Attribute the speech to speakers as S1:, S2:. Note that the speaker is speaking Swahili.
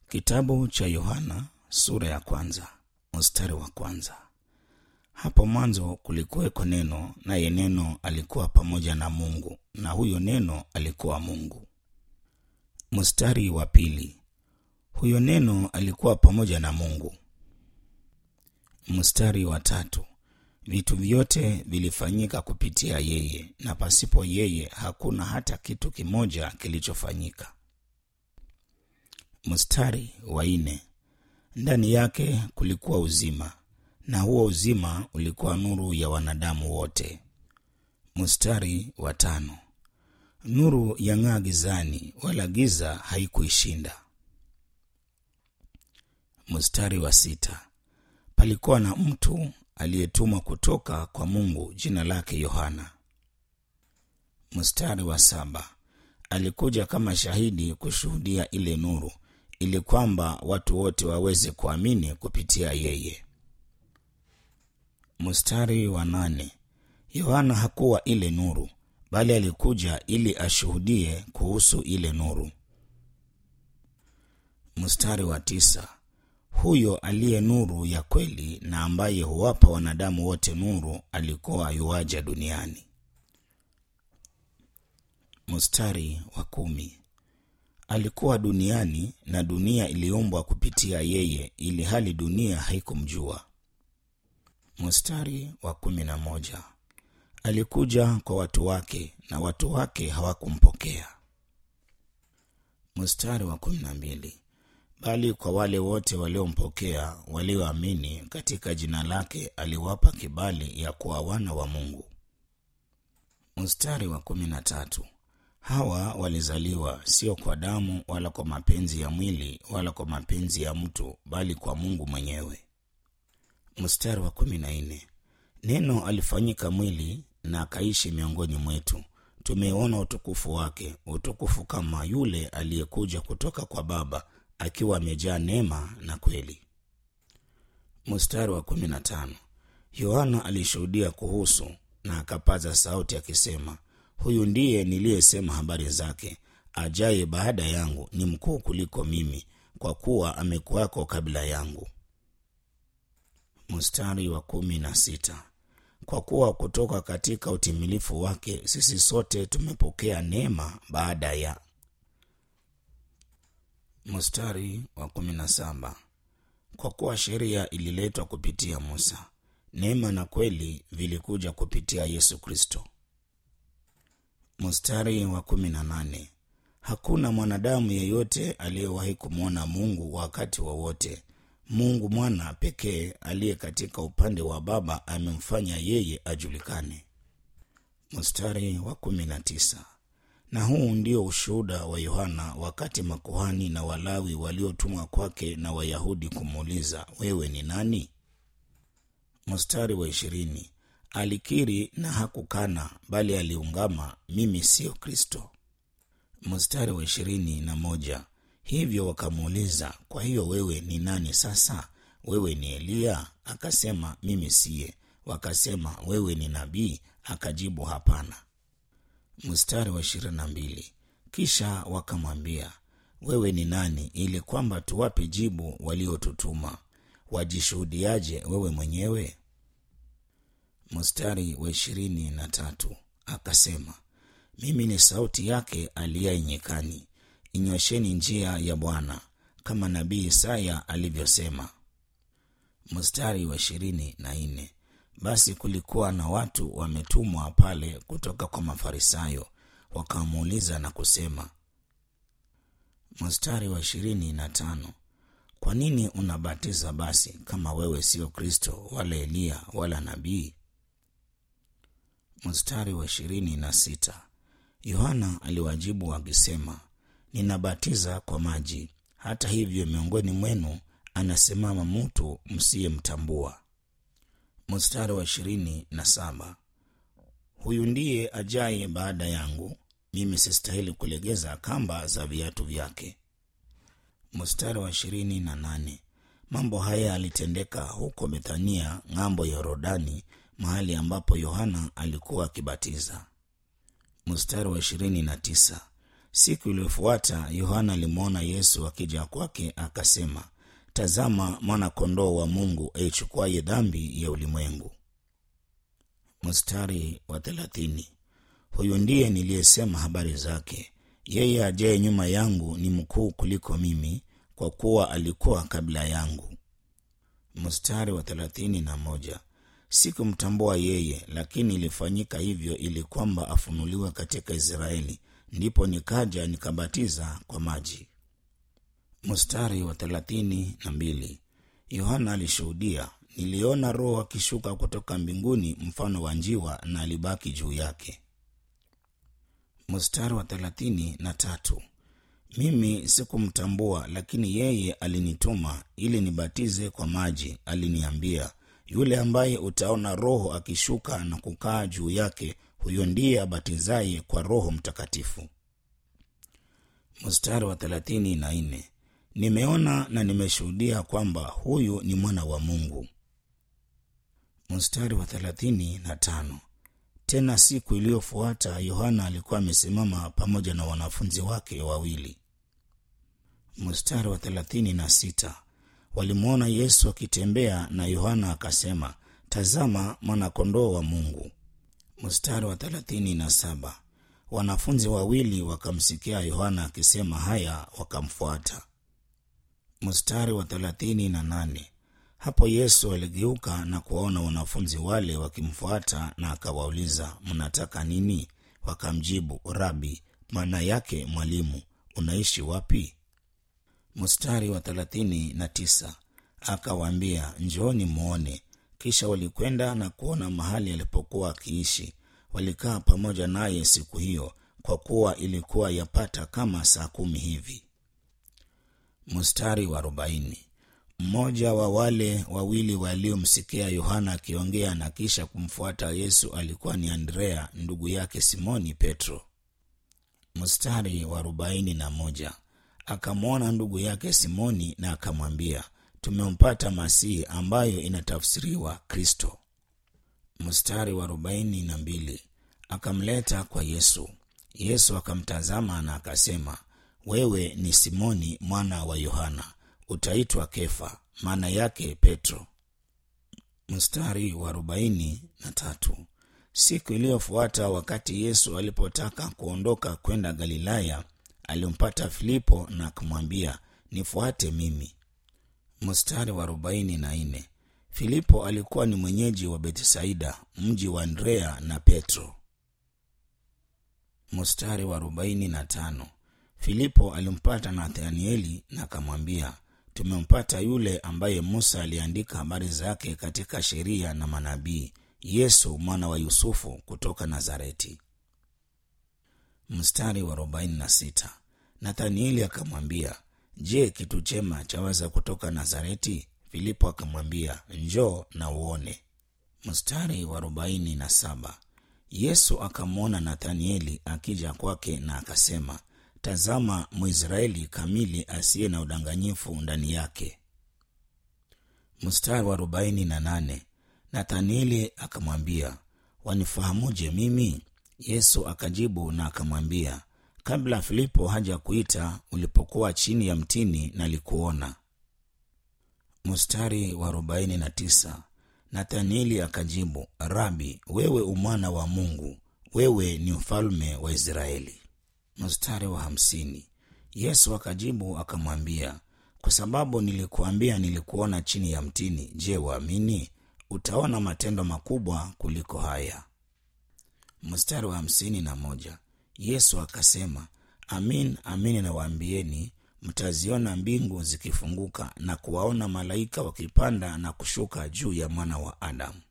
S1: Kitabu cha Yohana sura ya kwanza, mstari wa kwanza. Hapo mwanzo kulikuweko neno, naye neno alikuwa pamoja na Mungu, na huyo neno alikuwa Mungu. Mstari wa pili. Huyo neno alikuwa pamoja na Mungu. Mstari wa tatu. Vitu vyote vilifanyika kupitia yeye, na pasipo yeye hakuna hata kitu kimoja kilichofanyika. Mstari wa nne. Ndani yake kulikuwa uzima, na huo uzima ulikuwa nuru ya wanadamu wote. Mstari wa tano. Nuru yang'aa gizani, wala giza haikuishinda. Mstari wa sita. Palikuwa na mtu aliyetumwa kutoka kwa Mungu, jina lake Yohana. Mstari wa saba. Alikuja kama shahidi kushuhudia ile nuru, ili kwamba watu wote waweze kuamini kupitia yeye. Mstari wa nane. Yohana hakuwa ile nuru, bali alikuja ili ashuhudie kuhusu ile nuru. Mstari wa tisa. Huyo aliye nuru ya kweli na ambaye huwapa wanadamu wote nuru alikuwa yuaja duniani. Mstari wa kumi. Alikuwa duniani na dunia iliumbwa kupitia yeye, ili hali dunia haikumjua. Mstari wa 11. Alikuja kwa watu wake, na watu wake hawakumpokea. Mstari wa 12. Bali kwa wale wote waliompokea, walioamini katika jina lake, aliwapa kibali ya kuwa wana wa Mungu. Mstari wa 13. Hawa walizaliwa sio kwa damu, wala kwa mapenzi ya mwili, wala kwa mapenzi ya mtu, bali kwa Mungu mwenyewe. Mstari wa 14. Neno alifanyika mwili na akaishi miongoni mwetu. Tumeona utukufu wake, utukufu kama yule aliyekuja kutoka kwa Baba, akiwa amejaa neema na kweli. Mstari wa 15. Yohana alishuhudia kuhusu na akapaza sauti akisema, huyu ndiye niliyesema habari zake, ajaye baada yangu ni mkuu kuliko mimi, kwa kuwa amekuwako kabla yangu. Mstari wa 16. Kwa kuwa kutoka katika utimilifu wake sisi sote tumepokea neema baada ya. Mstari wa 17. Kwa kuwa sheria ililetwa kupitia Musa, neema na kweli vilikuja kupitia Yesu Kristo. Mstari wa 18. Hakuna mwanadamu yeyote aliyewahi kumwona Mungu wakati wowote. Mungu mwana pekee aliye katika upande wa Baba amemfanya yeye ajulikane. Mstari wa 19. Na huu ndio ushuhuda wa Yohana wakati makuhani na Walawi waliotumwa kwake na Wayahudi kumuuliza, wewe ni nani? Mstari wa 20. Alikiri na hakukana, bali aliungama, mimi sio Kristo. Mstari wa 21. Hivyo wakamuuliza, kwa hiyo wewe ni nani sasa? Wewe ni Eliya? Akasema, mimi siye. Wakasema, wewe ni nabii? Akajibu, hapana. Mstari wa 22. Kisha wakamwambia, wewe ni nani, ili kwamba tuwape jibu waliotutuma? Wajishuhudiaje wewe mwenyewe? Mstari wa 23. Akasema, mimi ni sauti yake aliye nyikani, inyosheni njia ya Bwana, kama nabii Isaya alivyosema. Mstari wa 24. Basi kulikuwa na watu wametumwa pale kutoka kwa Mafarisayo, wakamuuliza na kusema. Mstari wa 25. Kwa nini unabatiza basi kama wewe sio Kristo, wala Eliya, wala nabii? Mstari wa 26. Yohana aliwajibu akisema, ninabatiza kwa maji, hata hivyo miongoni mwenu anasimama mtu msiyemtambua. Mstari wa 27. Huyu ndiye ajaye baada yangu, mimi sistahili kulegeza kamba za viatu vyake. Mstari wa 28. Mambo haya yalitendeka huko Bethania, ng'ambo ya Yordani, mahali ambapo Yohana alikuwa akibatiza. Mstari wa 29. Siku iliyofuata Yohana alimwona Yesu akija kwake, akasema, tazama mwana kondoo wa Mungu aichukuaye dhambi ya ulimwengu. Mstari wa 30. Huyu ndiye niliyesema habari zake. Yeye ajaye nyuma yangu ni mkuu kuliko mimi, kwa kuwa alikuwa kabla yangu. Mstari wa 31. Sikumtambua yeye, lakini ilifanyika hivyo ili kwamba afunuliwe katika Israeli. Ndipo nikaja nikabatiza kwa maji. Mstari wa 32. Yohana alishuhudia, niliona Roho akishuka kutoka mbinguni mfano wa njiwa, na alibaki juu yake. Mstari wa 33. Mimi sikumtambua, lakini yeye alinituma ili nibatize kwa maji. Aliniambia, yule ambaye utaona Roho akishuka na kukaa juu yake, huyo ndiye abatizaye kwa Roho Mtakatifu. Mstari wa 34. Nimeona na nimeshuhudia kwamba huyu ni mwana wa Mungu. Mstari wa 35. Tena siku iliyofuata Yohana alikuwa amesimama pamoja na wanafunzi wake wawili. Mstari wa 36. Walimwona Yesu akitembea, na Yohana akasema, tazama mwana kondoo wa Mungu. Mstari wa 37. Wanafunzi wawili wakamsikia Yohana akisema haya, wakamfuata. Mstari wa 38. Hapo Yesu aligeuka na kuwaona wanafunzi wale wakimfuata, na akawauliza, mnataka nini? Wakamjibu, Rabi, maana yake mwalimu, unaishi wapi? Mstari wa 39. Akawaambia, njooni muone. Kisha walikwenda na kuona mahali alipokuwa akiishi. Walikaa pamoja naye siku hiyo, kwa kuwa ilikuwa yapata kama saa 10 hivi. Mstari wa 40. Mmoja wa wale wawili waliomsikia Yohana akiongea na kisha kumfuata Yesu alikuwa ni Andrea, ndugu yake Simoni Petro. Mstari wa 41. Akamwona ndugu yake Simoni na akamwambia, tumempata Masihi, ambayo inatafsiriwa Kristo. Mstari wa 42. Akamleta kwa Yesu. Yesu akamtazama na akasema, wewe ni Simoni mwana wa Yohana, utaitwa Kefa, maana yake Petro. Mstari wa 43. Siku iliyofuata, wakati Yesu alipotaka kuondoka kwenda Galilaya, alimpata Filipo na akamwambia, nifuate mimi. Mstari wa 44. Filipo alikuwa ni mwenyeji wa Bethsaida, mji wa Andrea na Petro. Mstari wa 45. Filipo alimpata Nathanieli na akamwambia, tumempata yule ambaye Musa aliandika habari zake katika sheria na manabii, Yesu mwana wa Yusufu kutoka Nazareti. Mstari wa 46. Nathanieli akamwambia, je, kitu chema chaweza kutoka Nazareti? Filipo akamwambia, njoo na uone. Mstari wa 47. Yesu akamwona Nathanieli akija kwake na akasema, tazama Mwisraeli kamili, asiye na udanganyifu ndani yake. Mstari wa 48. Nathanieli akamwambia, wanifahamuje mimi? Yesu akajibu na akamwambia, kabla Filipo haja kuita, ulipokuwa chini ya mtini nalikuona. Mstari wa 49. Nathanieli akajibu, Rabi, wewe umwana wa Mungu, wewe ni mfalme wa Israeli. Mstari wa 50. Yesu akajibu akamwambia, kwa sababu nilikuambia nilikuona chini ya mtini, je, waamini? Utaona matendo makubwa kuliko haya. Mstari wa 51. Yesu akasema, amin, amin nawaambieni, mtaziona mbingu zikifunguka na kuwaona malaika wakipanda na kushuka juu ya mwana wa Adamu.